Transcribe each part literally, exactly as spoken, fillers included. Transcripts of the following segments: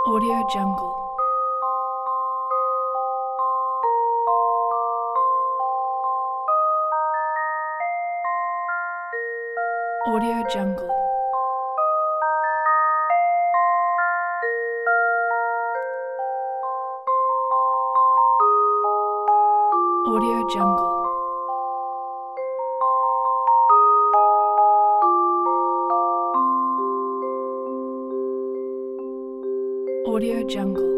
Audio Jungle. Audio Jungle. Audio Jungle. Audio Jungle.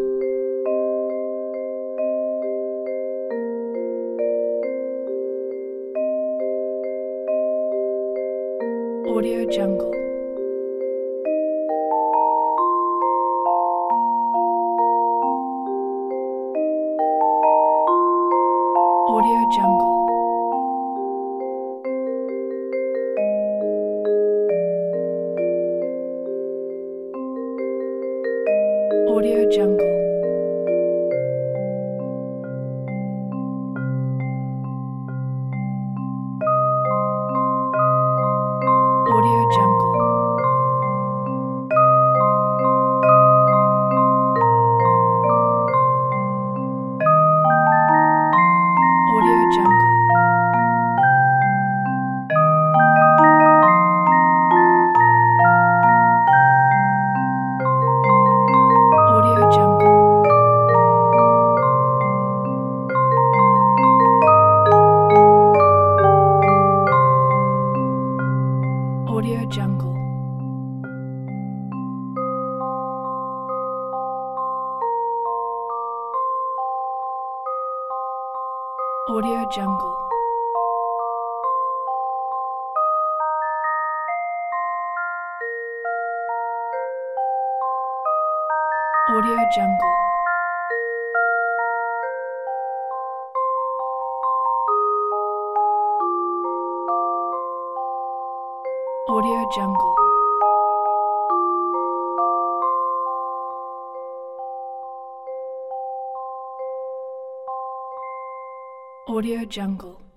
Audio Jungle. Audio Jungle. Audio Jungle. Audio Jungle. Audio Jungle. Audio Jungle. Audio Jungle. Audio Jungle. Audio Jungle. Audio Jungle. Audio Jungle.